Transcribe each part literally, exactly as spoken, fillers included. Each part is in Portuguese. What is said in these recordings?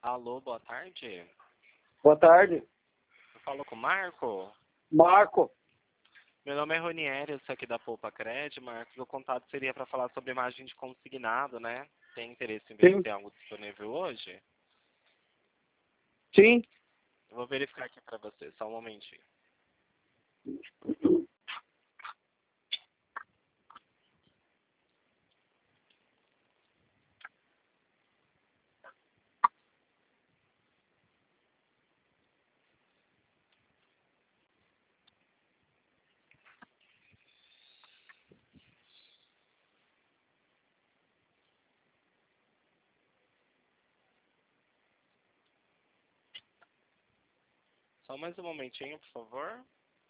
Alô, boa tarde. Boa tarde. Eu falo com o Marco? Marco. Meu nome é Ronieri, eu sou aqui da Poupa Cred, Marcos. O contato seria para falar sobre imagem de consignado, né? Tem interesse em ver se Sim. tem algo disponível hoje? Sim. Eu vou verificar aqui para você, só um momentinho. Só mais um momentinho, por favor.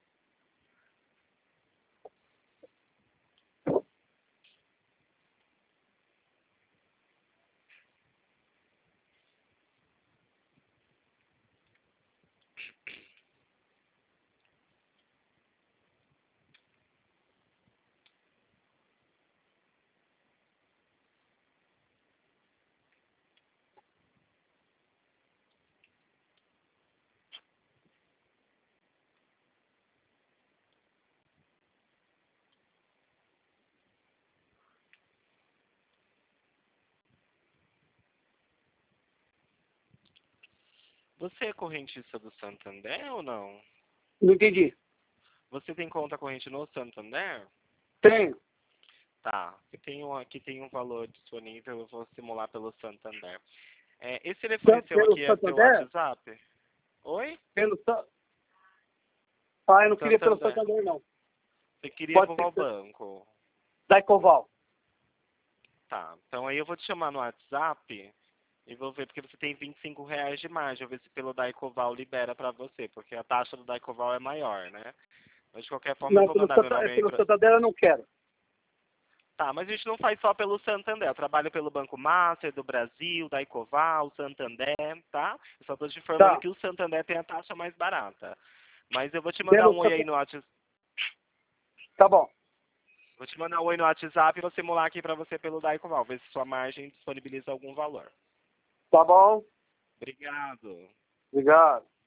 Você é correntista do Santander ou não? Não entendi. Você tem conta corrente no Santander? Tenho. Tá. Aqui tem um, aqui tem um valor disponível, eu vou simular pelo Santander. É, esse telefone seu Pelo aqui é seu Santander? WhatsApp? Oi? Pelo Sa- Ah, eu não queria pelo Santander. Santander, não. Você queria Pode por ser qual que- banco? da Ecoval. Tá. Então aí eu vou te chamar no WhatsApp e vou ver, porque você tem vinte e cinco reais de margem. Eu vou ver se pelo Daicoval libera pra você, porque a taxa do Daicoval é maior, né? Mas de qualquer forma eu Não, vou pelo, mandar meu Santa... é, nome aí pelo pra... Santander eu não quero. Tá, mas a gente não faz só pelo Santander. Eu trabalho pelo Banco Master do Brasil, Daicoval, Santander, tá? Eu só tô te informando Tá. que o Santander tem a taxa mais barata. Mas eu vou te mandar Pelo um oi aí Santa- no WhatsApp. Tá bom. Vou te mandar um oi no WhatsApp e vou simular aqui pra você pelo Daicoval, ver se sua margem disponibiliza algum valor. Tá bom. Obrigado. Obrigado.